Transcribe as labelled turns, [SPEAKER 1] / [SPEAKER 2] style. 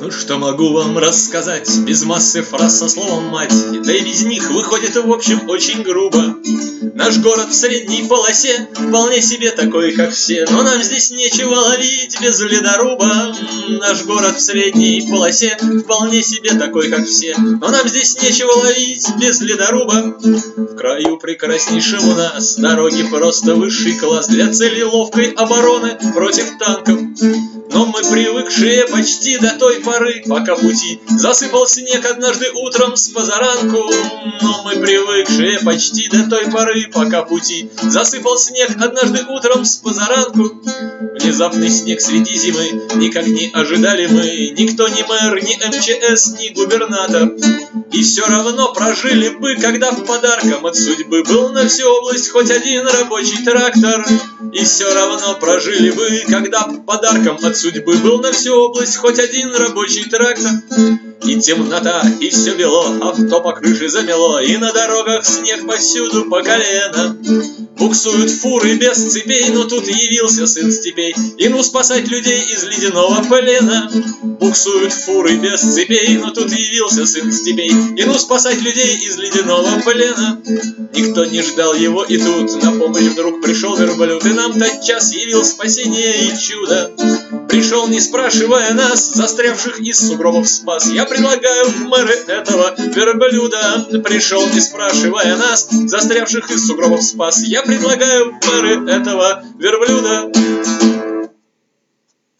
[SPEAKER 1] Ну что могу вам рассказать, без массы фраз со словом «мать», да и без них выходит в общем очень грубо. Наш город в средней полосе, вполне себе такой, как все, но нам здесь нечего ловить без ледоруба. Наш город в средней полосе, вполне себе такой, как все, но нам здесь нечего ловить без ледоруба. В краю прекраснейшем у нас дороги просто высший класс для цели ловкой обороны против танков. Но мы привыкшие почти до той поры, пока пути засыпал снег однажды утром с позаранку. Но мы привыкшие почти до той поры, пока пути засыпал снег однажды утром с позаранку. Внезапный снег среди зимы никак не ожидали мы, никто, ни мэр, ни МЧС, ни губернатор. И все равно прожили бы, когда подарком от судьбы был на всю область хоть один рабочий трактор. И все равно прожили бы, когда подарком от судьбы был на всю область хоть один рабочий трактор. И темнота, и все бело, авто по крыше замело, и на дорогах снег повсюду по колено. Буксуют фуры без цепей, но тут явился сын степей, и ну спасать людей из ледяного плена. Буксуют фуры без цепей, но тут явился сын степей, и ну спасать людей из ледяного плена. Никто не ждал его, и тут на помощь вдруг пришел верблюд, и нам тотчас явил спасение и чудо. Пришел, не спрашивая нас, застрявших из сугробов спас. Я предлагаю в мэры этого верблюда. Пришел, не спрашивая нас, застрявших из сугробов спас. Я предлагаю в мэры этого верблюда.